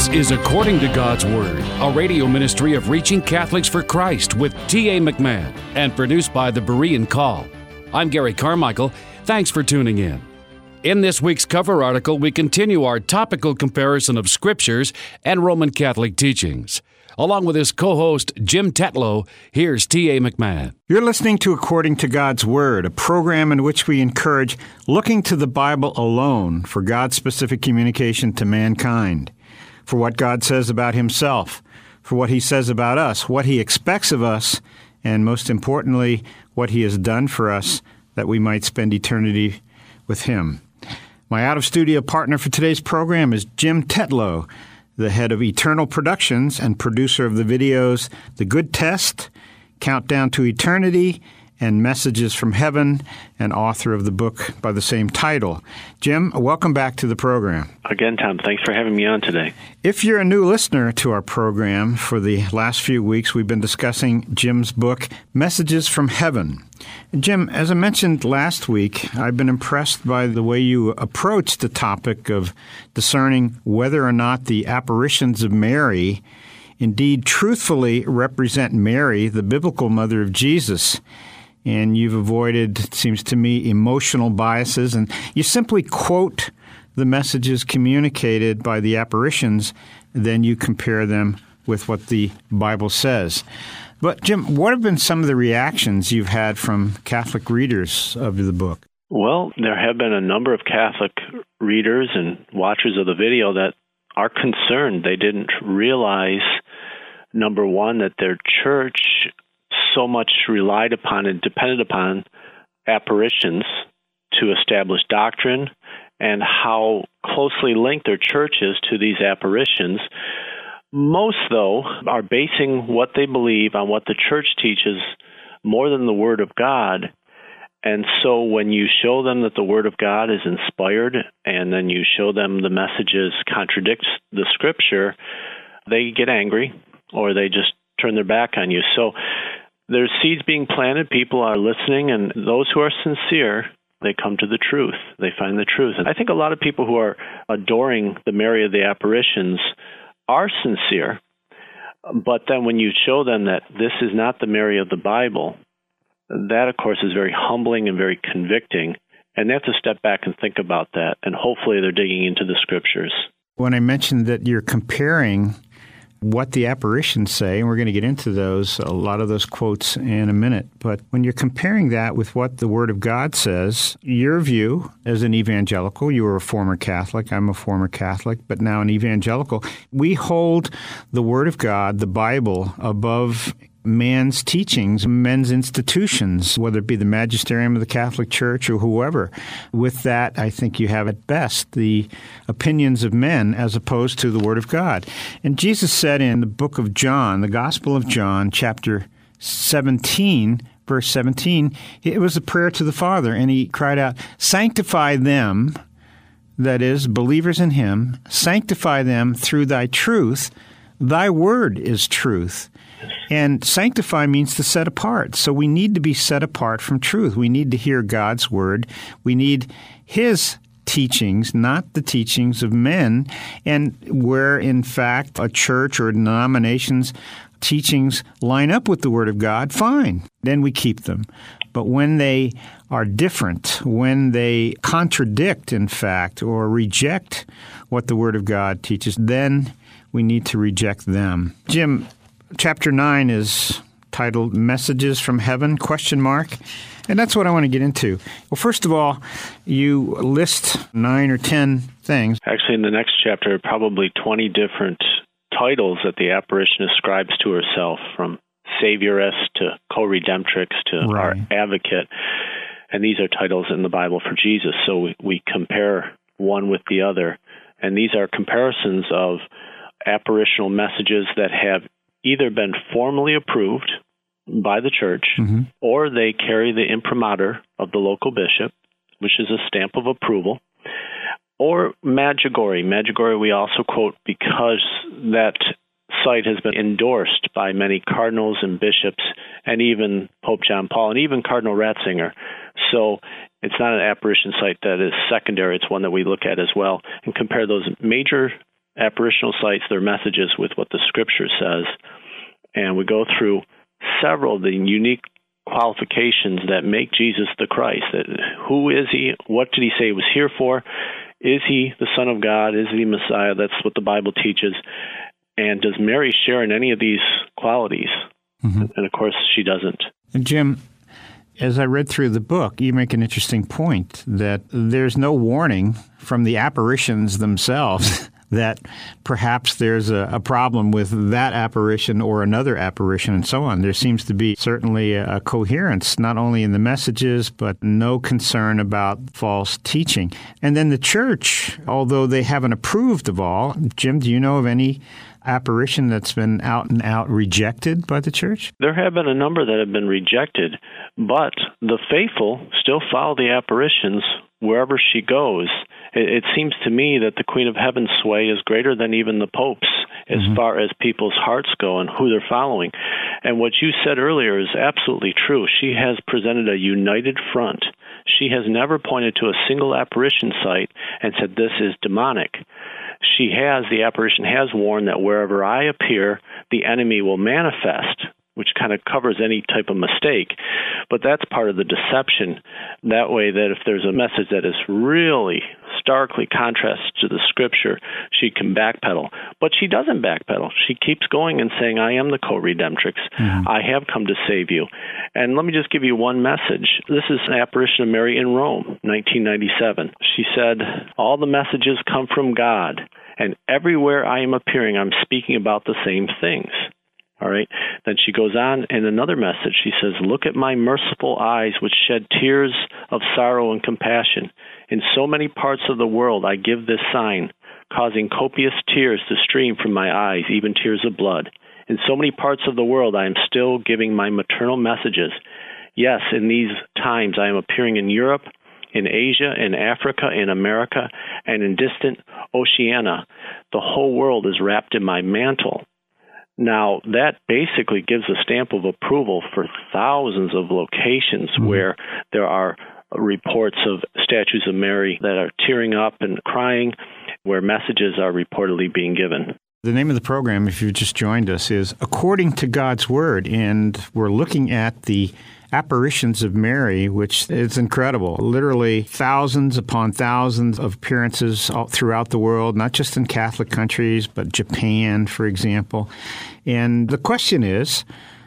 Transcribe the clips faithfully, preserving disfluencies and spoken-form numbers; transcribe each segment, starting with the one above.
This is According to God's Word, a radio ministry of Reaching Catholics for Christ with T A McMahon and produced by the Berean Call. I'm Gary Carmichael. Thanks for tuning in. In this week's cover article, we continue our topical comparison of scriptures and Roman Catholic teachings. Along with his co-host, Jim Tetlow, here's T A McMahon. You're listening to According to God's Word, a program in which we encourage looking to the Bible alone for God's specific communication to mankind, for what God says about himself, for what he says about us, what he expects of us, and most importantly, what he has done for us that we might spend eternity with him. My out-of-studio partner for today's program is Jim Tetlow, the head of Eternal Productions and producer of the videos The Good Test, Countdown to Eternity, and Messages from Heaven, and author of the book by the same title. Jim, welcome back to the program. Again, Tom, thanks for having me on today. If you're a new listener to our program, for the last few weeks we've been discussing Jim's book, Messages from Heaven. Jim, as I mentioned last week, I've been impressed by the way you approach the topic of discerning whether or not the apparitions of Mary indeed truthfully represent Mary, the biblical mother of Jesus. And you've avoided, it seems to me, emotional biases, and you simply quote the messages communicated by the apparitions, then you compare them with what the Bible says. But, Jim, what have been some of the reactions you've had from Catholic readers of the book? Well, there have been a number of Catholic readers and watchers of the video that are concerned. They didn't realize, number one, that their church so much relied upon and depended upon apparitions to establish doctrine, and how closely linked their church is to these apparitions. Most, though, are basing what they believe on what the church teaches more than the Word of God. And so when you show them that the Word of God is inspired, and then you show them the messages contradict the Scripture, they get angry, or they just turn their back on you. So there's seeds being planted, people are listening, and those who are sincere, they come to the truth. They find the truth. And I think a lot of people who are adoring the Mary of the apparitions are sincere, but then when you show them that this is not the Mary of the Bible, that, of course, is very humbling and very convicting, and they have to step back and think about that, and hopefully they're digging into the Scriptures. When I mentioned that you're comparing what the apparitions say, and we're going to get into those, a lot of those quotes in a minute. But when you're comparing that with what the Word of God says, your view as an evangelical, you were a former Catholic, I'm a former Catholic, but now an evangelical, we hold the Word of God, the Bible, above man's teachings, men's institutions, whether it be the magisterium of the Catholic Church or whoever. With that, I think you have at best the opinions of men as opposed to the Word of God. And Jesus said in the book of John, the Gospel of John, chapter seventeen, verse seventeen, it was a prayer to the Father, and he cried out, "Sanctify them," that is, believers in him, "sanctify them through thy truth. Thy word is truth." And sanctify means to set apart. So we need to be set apart from truth. We need to hear God's word. We need his teachings, not the teachings of men. And where, in fact, a church or a denomination's teachings line up with the Word of God, fine. Then we keep them. But when they are different, when they contradict, in fact, or reject what the Word of God teaches, then we need to reject them. Jim, chapter nine is titled Messages from Heaven, question mark. And that's what I want to get into. Well, first of all, you list nine or ten things. Actually, in the next chapter, probably twenty different titles that the apparition ascribes to herself, from Savioress to Co-Redemptrix to Right. Our Advocate. And these are titles in the Bible for Jesus. So we, we compare one with the other. And these are comparisons of apparitional messages that have either been formally approved by the church, mm-hmm. or they carry the imprimatur of the local bishop, which is a stamp of approval, or Medjugorje. Medjugorje we also quote because that site has been endorsed by many cardinals and bishops, and even Pope John Paul, and even Cardinal Ratzinger. So it's not an apparition site that is secondary. It's one that we look at as well and compare those major apparitional sites, their messages with what the Scripture says. And we go through several of the unique qualifications that make Jesus the Christ. That who is he? What did he say he was here for? Is he the Son of God? Is he Messiah? That's what the Bible teaches. And does Mary share in any of these qualities? Mm-hmm. And of course, she doesn't. And Jim, as I read through the book, you make an interesting point that there's no warning from the apparitions themselves that perhaps there's a, a problem with that apparition or another apparition and so on. There seems to be certainly a, a coherence, not only in the messages, but no concern about false teaching. And then the church, although they haven't approved of all, Jim, do you know of any apparition that's been out and out rejected by the church? There have been a number that have been rejected, but the faithful still follow the apparitions wherever she goes. It, it seems to me that the Queen of Heaven's sway is greater than even the Pope's as mm-hmm. far as people's hearts go and who they're following. And what you said earlier is absolutely true. She has presented a united front. She has never pointed to a single apparition site and said, this is demonic. She has, the apparition has warned that wherever I appear, the enemy will manifest, which kind of covers any type of mistake. But that's part of the deception. That way that if there's a message that is really starkly contrasts to the Scripture, she can backpedal. But she doesn't backpedal. She keeps going and saying, I am the co-redemptrix. Mm-hmm. I have come to save you. And let me just give you one message. This is an apparition of Mary in Rome, nineteen ninety-seven. She said, all the messages come from God, and everywhere I am appearing, I'm speaking about the same things. All right. Then she goes on in another message. She says, look at my merciful eyes, which shed tears of sorrow and compassion. In so many parts of the world, I give this sign, causing copious tears to stream from my eyes, even tears of blood. In so many parts of the world, I am still giving my maternal messages. Yes, in these times, I am appearing in Europe, in Asia, in Africa, in America, and in distant Oceania. The whole world is wrapped in my mantle. Now, that basically gives a stamp of approval for thousands of locations mm-hmm. where there are reports of statues of Mary that are tearing up and crying, where messages are reportedly being given. The name of the program, if you've just joined us, is According to God's Word, and we're looking at the apparitions of Mary, which is incredible. Literally thousands upon thousands of appearances all throughout the world, not just in Catholic countries, but Japan, for example. And the question is,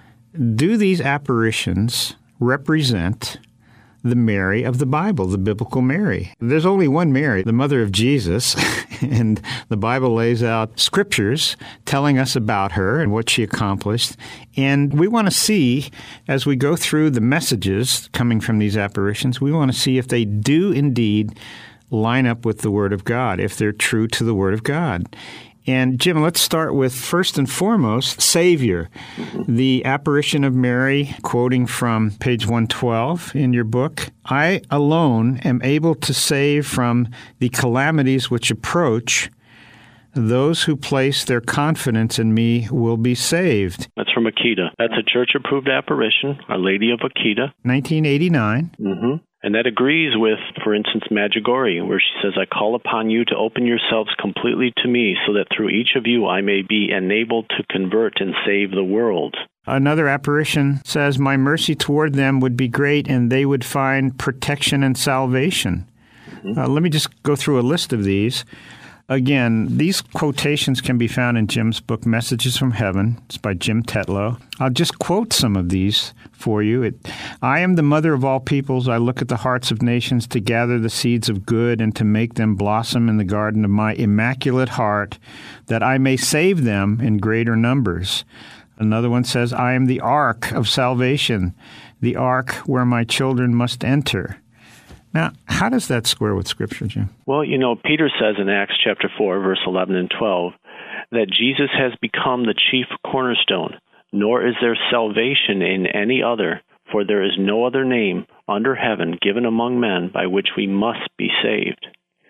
do these apparitions represent the Mary of the Bible, the biblical Mary? There's only one Mary, the mother of Jesus, and the Bible lays out scriptures telling us about her and what she accomplished. And we want to see, as we go through the messages coming from these apparitions, we want to see if they do indeed line up with the Word of God, if they're true to the Word of God. And, Jim, let's start with, first and foremost, Savior. The apparition of Mary, quoting from page one twelve in your book, I alone am able to save from the calamities which approach. Those who place their confidence in me will be saved. That's from Akita. That's a church-approved apparition, Our Lady of Akita. nineteen eighty-nine. Mm-hmm. And that agrees with, for instance, Medjugorje, where she says, I call upon you to open yourselves completely to me so that through each of you I may be enabled to convert and save the world. Another apparition says, my mercy toward them would be great and they would find protection and salvation. Mm-hmm. Uh, let me just go through a list of these. Again, these quotations can be found in Jim's book, Messages from Heaven. It's by Jim Tetlow. I'll just quote some of these for you. It, I am the mother of all peoples. I look at the hearts of nations to gather the seeds of good and to make them blossom in the garden of my immaculate heart, that I may save them in greater numbers. Another one says, I am the ark of salvation, the ark where my children must enter. Now, how does that square with Scripture, Jim? Well, you know, Peter says in Acts chapter four, verse eleven and twelve, that Jesus has become the chief cornerstone, nor is there salvation in any other, for there is no other name under heaven given among men by which we must be saved.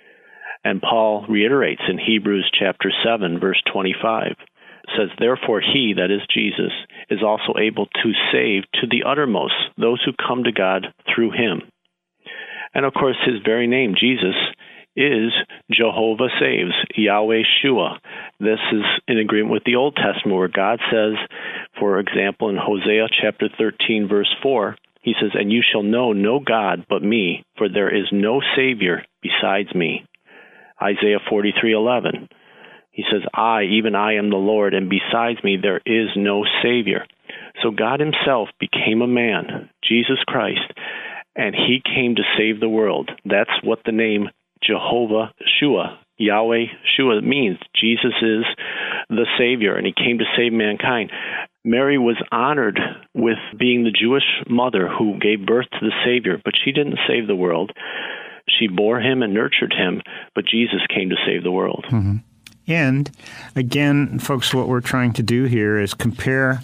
And Paul reiterates in Hebrews chapter seven, verse twenty-five, says, therefore he, that is Jesus, is also able to save to the uttermost those who come to God through him. And, of course, his very name, Jesus, is Jehovah saves, Yahweh Shua. This is in agreement with the Old Testament where God says, for example, in Hosea chapter thirteen, verse four, he says, "And you shall know no God but me, for there is no Savior besides me." Isaiah forty-three eleven, he says, "I, even I am the Lord, and besides me there is no Savior." So God himself became a man, Jesus Christ, and he came to save the world. That's what the name Jehovah Shua, Yahweh Shua means. Jesus is the Savior, and he came to save mankind. Mary was honored with being the Jewish mother who gave birth to the Savior, but she didn't save the world. She bore him and nurtured him, but Jesus came to save the world. Mm-hmm. And again, folks, what we're trying to do here is compare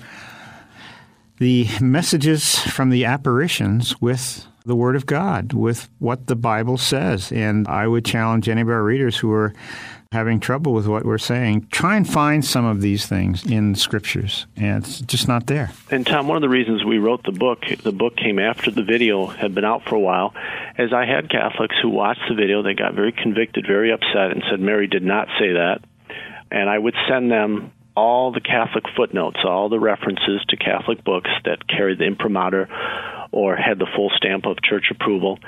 the messages from the apparitions with the Word of God, with what the Bible says. And I would challenge any of our readers who are having trouble with what we're saying, try and find some of these things in the Scriptures, and it's just not there. And Tom, one of the reasons we wrote the book, the book came after the video had been out for a while, as I had Catholics who watched the video, they got very convicted, very upset, and said Mary did not say that. And I would send them all the Catholic footnotes, all the references to Catholic books that carried the imprimatur or had the full stamp of church approval.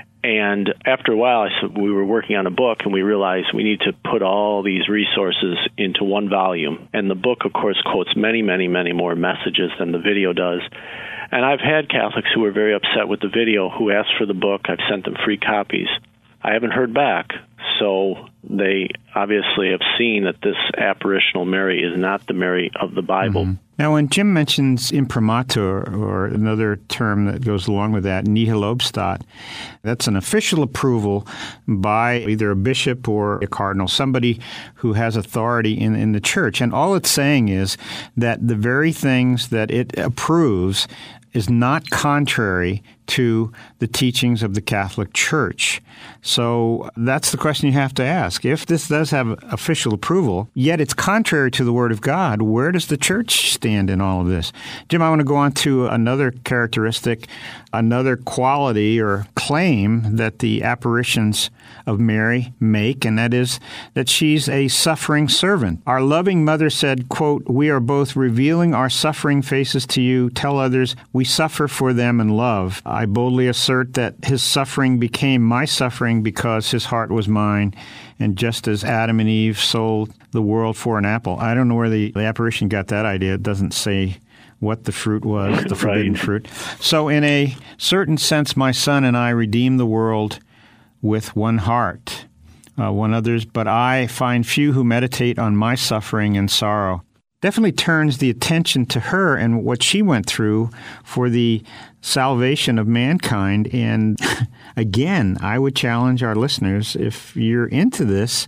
And after a while, I said, we were working on a book, and we realized we need to put all these resources into one volume. And the book, of course, quotes many, many, many more messages than the video does. And I've had Catholics who were very upset with the video who asked for the book. I've sent them free copies. I haven't heard back. So they obviously have seen that this apparitional Mary is not the Mary of the Bible. Mm-hmm. Now, when Jim mentions imprimatur, or another term that goes along with that, nihil obstat, that's an official approval by either a bishop or a cardinal, somebody who has authority in, in the church. And all it's saying is that the very things that it approves is not contrary to the teachings of the Catholic Church. So that's the question you have to ask. If this does have official approval, yet it's contrary to the Word of God, where does the Church stand in all of this? Jim, I want to go on to another characteristic, another quality or claim that the apparitions of Mary make, and that is that she's a suffering servant. Our loving mother said, quote, "We are both revealing our suffering faces to you. Tell others we suffer for them in love. I boldly assert that his suffering became my suffering because his heart was mine, and just as Adam and Eve sold the world for an apple." I don't know where the, the apparition got that idea. It doesn't say what the fruit was, the forbidden right. fruit. So in a certain sense, my son and I redeem the world with one heart, uh, one others, but I find few who meditate on my suffering and sorrow. Definitely turns the attention to her and what she went through for the salvation of mankind. And again, I would challenge our listeners, if you're into this,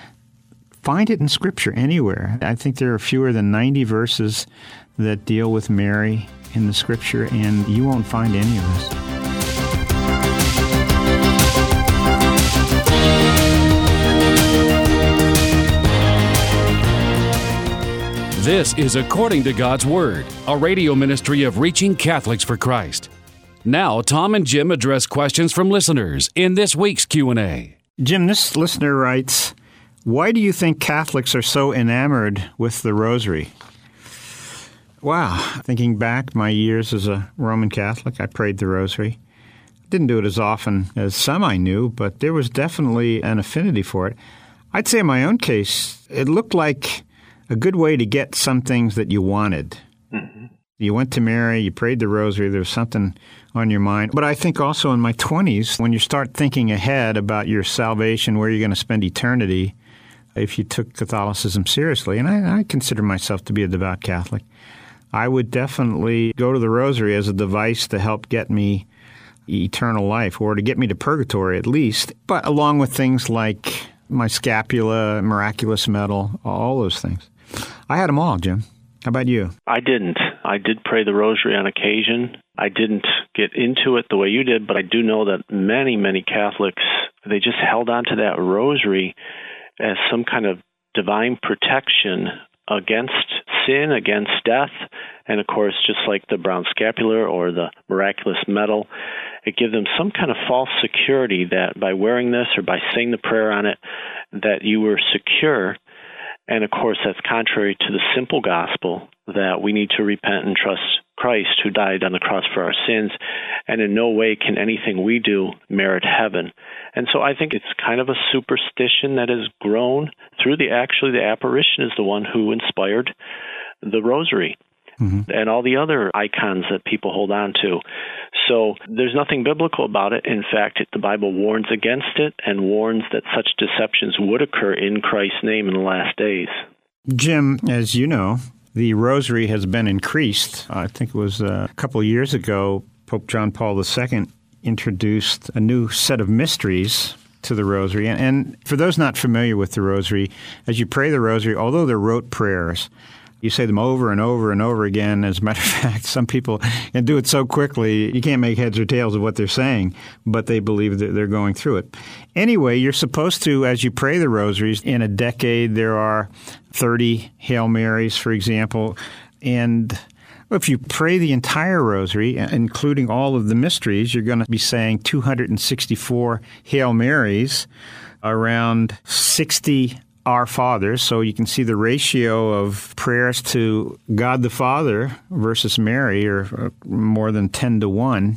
find it in Scripture anywhere. I think there are fewer than ninety verses that deal with Mary in the Scripture, and you won't find any of this. This is According to God's Word, a radio ministry of Reaching Catholics for Christ. Now, Tom and Jim address questions from listeners in this week's Q and A. Jim, this listener writes, "Why do you think Catholics are so enamored with the Rosary?" Wow. Thinking back my years as a Roman Catholic, I prayed the Rosary. Didn't do it as often as some I knew, but there was definitely an affinity for it. I'd say in my own case, it looked like a good way to get some things that you wanted. Mm-hmm. You went to Mary, you prayed the Rosary, there was something on your mind. But I think also in my twenties, when you start thinking ahead about your salvation, where you're going to spend eternity, if you took Catholicism seriously, and I, I consider myself to be a devout Catholic, I would definitely go to the Rosary as a device to help get me eternal life, or to get me to purgatory at least, but along with things like my scapula, miraculous medal, all those things. I had them all, Jim. How about you? I didn't. I did pray the Rosary on occasion. I didn't get into it the way you did, but I do know that many, many Catholics, they just held on to that Rosary as some kind of divine protection against sin against death. And of course, just like the brown scapular or the miraculous medal, it gives them some kind of false security that by wearing this or by saying the prayer on it, that you were secure. And of course, that's contrary to the simple gospel that we need to repent and trust Christ who died on the cross for our sins, and in no way can anything we do merit heaven. And so I think it's kind of a superstition that has grown through the, actually the apparition is the one who inspired the rosary. Mm-hmm. And all the other icons that people hold on to. So there's nothing biblical about it. In fact, the Bible warns against it and warns that such deceptions would occur in Christ's name in the last days. Jim, as you know, the rosary has been increased. I think it was a couple of years ago, Pope John Paul the Second introduced a new set of mysteries to the rosary. And, and for those not familiar with the rosary, as you pray the rosary, although they're rote prayers, you say them over and over and over again. As a matter of fact, some people can do it so quickly, you can't make heads or tails of what they're saying, but they believe that they're going through it. Anyway, you're supposed to, as you pray the rosaries, in a decade there are thirty Hail Marys, for example, and if you pray the entire rosary, including all of the mysteries, you're going to be saying two hundred sixty-four Hail Marys, around sixty Our Fathers, so you can see the ratio of prayers to God the Father versus Mary are more than ten to one.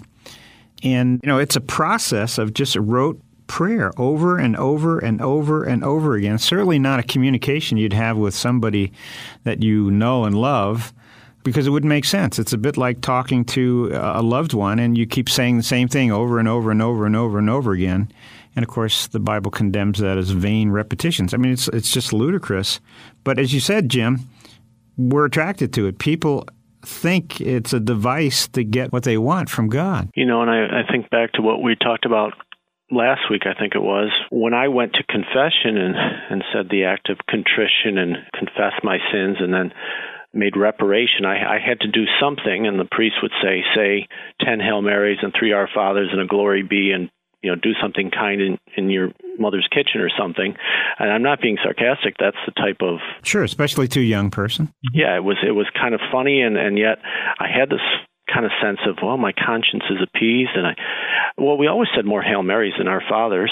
And, you know, it's a process of just rote prayer over and over and over and over again. Certainly not a communication you'd have with somebody that you know and love, because it wouldn't make sense. It's a bit like talking to a loved one, and you keep saying the same thing over and over and over and over and over again. And, of course, the Bible condemns that as vain repetitions. I mean, it's it's just ludicrous. But as you said, Jim, we're attracted to it. People think it's a device to get what they want from God. You know, and I, I think back to what we talked about last week, I think it was, when I went to confession and, and said the act of contrition and confessed my sins and then made reparation, I, I had to do something, and the priest would say, say ten Hail Marys and three Our Fathers and a Glory Be, and you know, do something kind in, in your mother's kitchen or something. And I'm not being sarcastic. That's the type of... Sure, especially to a young person. Yeah, it was it was kind of funny, and, and yet I had this kind of sense of, well, my conscience is appeased. And I, well, we always said more Hail Marys than Our Fathers.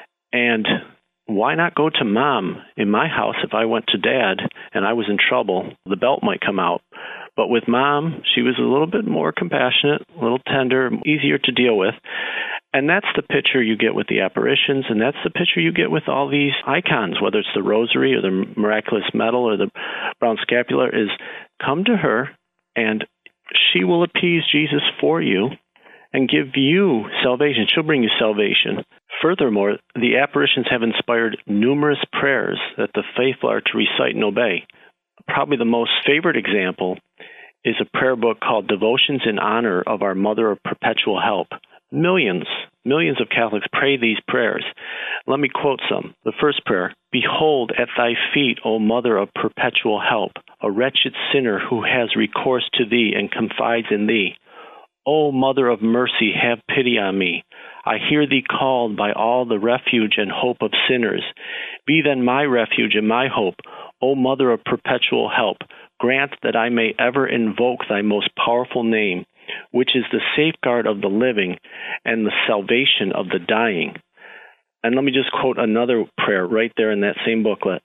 And why not go to Mom? In my house, if I went to Dad and I was in trouble, the belt might come out. But with Mom, she was a little bit more compassionate, a little tender, easier to deal with. And that's the picture you get with the apparitions, and that's the picture you get with all these icons, whether it's the rosary or the miraculous medal or the brown scapular, is come to her, and she will appease Jesus for you and give you salvation. She'll bring you salvation. Furthermore, the apparitions have inspired numerous prayers that the faithful are to recite and obey. Probably the most favorite example is a prayer book called Devotions in Honor of Our Mother of Perpetual Help. Millions, millions of Catholics pray these prayers. Let me quote some. The first prayer, "Behold at thy feet, O Mother of Perpetual Help, a wretched sinner who has recourse to thee and confides in thee. O Mother of Mercy, have pity on me. I hear thee called by all the refuge and hope of sinners. Be then my refuge and my hope, O Mother of Perpetual Help. Grant that I may ever invoke thy most powerful name, which is the safeguard of the living and the salvation of the dying." And let me just quote another prayer right there in that same booklet.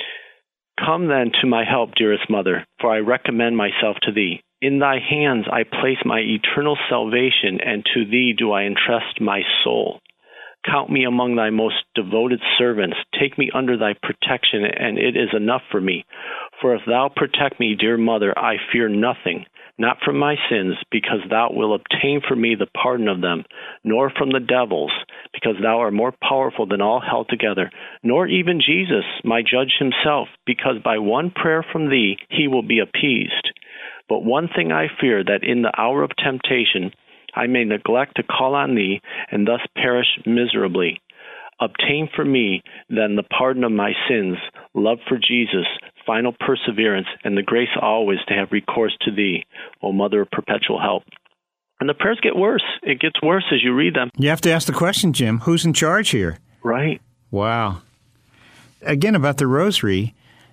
"Come then to my help, dearest Mother, for I recommend myself to thee. In thy hands I place my eternal salvation, and to thee do I entrust my soul. Count me among thy most devoted servants. Take me under thy protection, and it is enough for me. For if thou protect me, dear Mother, I fear nothing, not from my sins, because thou wilt obtain for me the pardon of them, nor from the devils, because thou art more powerful than all hell together, nor even Jesus, my judge himself, because by one prayer from thee he will be appeased. But one thing I fear, that in the hour of temptation I may neglect to call on thee, and thus perish miserably. Obtain for me then the pardon of my sins, love for Jesus, final perseverance, and the grace always to have recourse to thee, O Mother of Perpetual Help." And the prayers get worse. It gets worse as you read them. You have to ask the question, Jim, who's in charge here? Right. Wow. Again, about the rosary,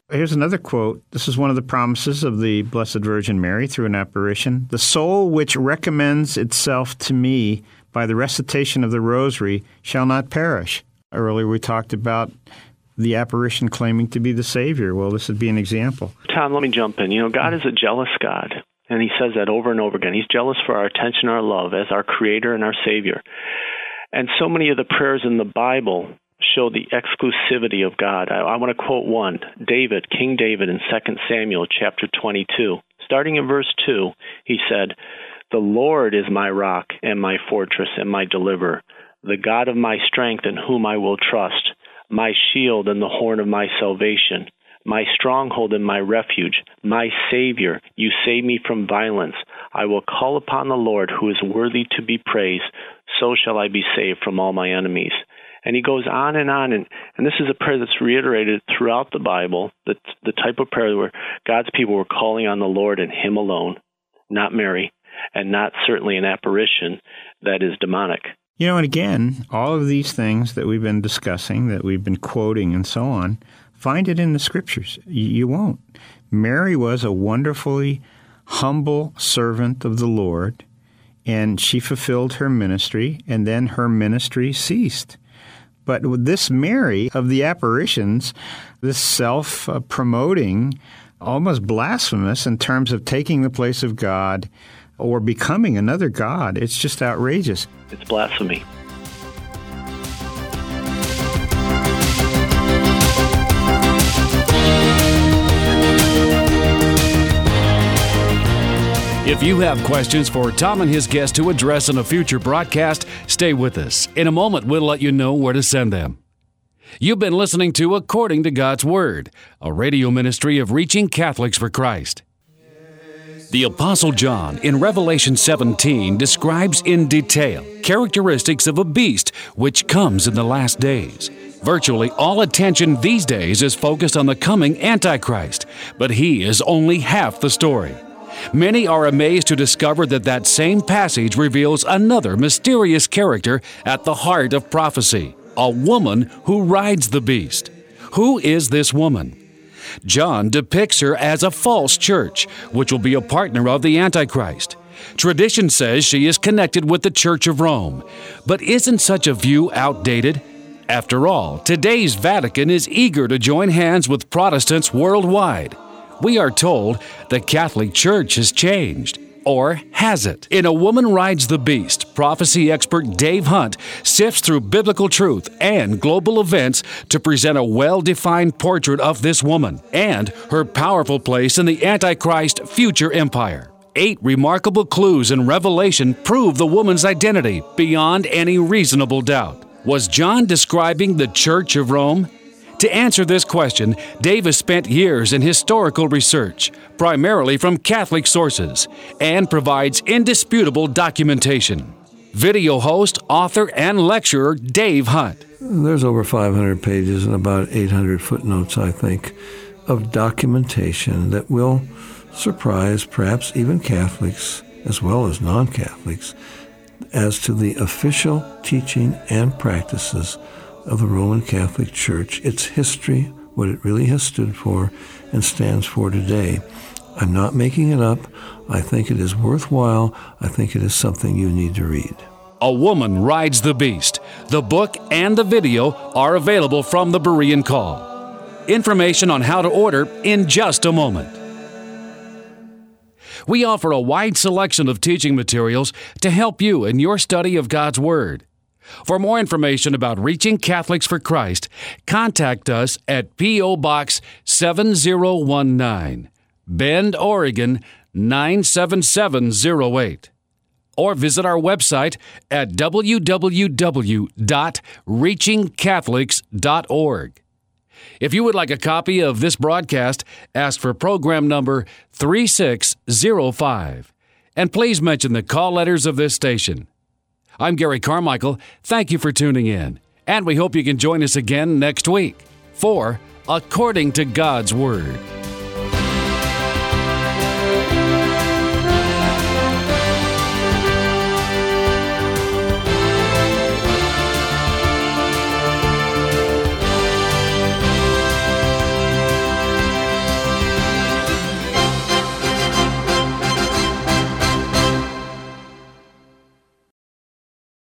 Here's another quote. This is one of the promises of the Blessed Virgin Mary through an apparition. The soul which recommends itself to me by the recitation of the Rosary shall not perish. Earlier we talked about the apparition claiming to be the Savior. Well, this would be an example. Tom, let me jump in. You know, God is a jealous God, and he says that over and over again. He's jealous for our attention, our love, as our Creator and our Savior. And so many of the prayers in the Bible show the exclusivity of God. I, I want to quote one. David, King David in Second Samuel chapter twenty-two. Starting in verse two, he said, "The Lord is my rock and my fortress and my deliverer, the God of my strength in whom I will trust, my shield and the horn of my salvation, my stronghold and my refuge, my Savior. You save me from violence. I will call upon the Lord who is worthy to be praised. So shall I be saved from all my enemies." And he goes on and on, and, and this is a prayer that's reiterated throughout the Bible, the, the type of prayer where God's people were calling on the Lord and him alone, not Mary, and not certainly an apparition that is demonic. You know, and again, all of these things that we've been discussing, that we've been quoting and so on, find it in the Scriptures. You won't. Mary was a wonderfully humble servant of the Lord, and she fulfilled her ministry, and then her ministry ceased. But with this Mary of the apparitions, this self-promoting, almost blasphemous in terms of taking the place of God or becoming another God, it's just outrageous. It's blasphemy. If you have questions for Tom and his guest to address in a future broadcast, stay with us. In a moment, we'll let you know where to send them. You've been listening to According to God's Word, a radio ministry of Reaching Catholics for Christ. The Apostle John in Revelation seventeen describes in detail characteristics of a beast which comes in the last days. Virtually all attention these days is focused on the coming Antichrist, but he is only half the story. Many are amazed to discover that that same passage reveals another mysterious character at the heart of prophecy, a woman who rides the beast. Who is this woman? John depicts her as a false church, which will be a partner of the Antichrist. Tradition says she is connected with the Church of Rome. But isn't such a view outdated? After all, today's Vatican is eager to join hands with Protestants worldwide. We are told the Catholic Church has changed. Or has it? In A Woman Rides the Beast, prophecy expert Dave Hunt sifts through biblical truth and global events to present a well-defined portrait of this woman and her powerful place in the Antichrist future empire. Eight remarkable clues in Revelation prove the woman's identity beyond any reasonable doubt. Was John describing the Church of Rome? To answer this question, Dave has spent years in historical research, primarily from Catholic sources, and provides indisputable documentation. Video host, author, and lecturer Dave Hunt. There's over five hundred pages and about eight hundred footnotes, I think, of documentation that will surprise perhaps even Catholics as well as non-Catholics as to the official teaching and practices of the Roman Catholic Church, its history, what it really has stood for and stands for today. I'm not making it up. I think it is worthwhile. I think it is something you need to read. A Woman Rides the Beast. The book and the video are available from the Berean Call. Information on how to order in just a moment. We offer a wide selection of teaching materials to help you in your study of God's Word. For more information about Reaching Catholics for Christ, contact us at P O. Box seven zero one nine, Bend, Oregon nine seven seven zero eight. Or visit our website at w w w dot reaching catholics dot org. If you would like a copy of this broadcast, ask for program number three six zero five. And please mention the call letters of this station. I'm Gary Carmichael. Thank you for tuning in, and we hope you can join us again next week for According to God's Word.